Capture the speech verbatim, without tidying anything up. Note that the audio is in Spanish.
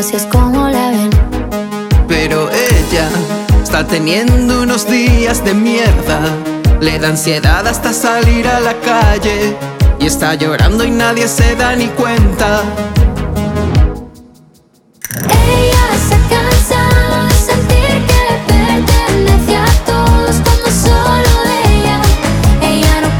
así es como la ven. Pero ella está teniendo unos días de mierda. Le da ansiedad hasta salir a la calle y está llorando y nadie se da ni cuenta.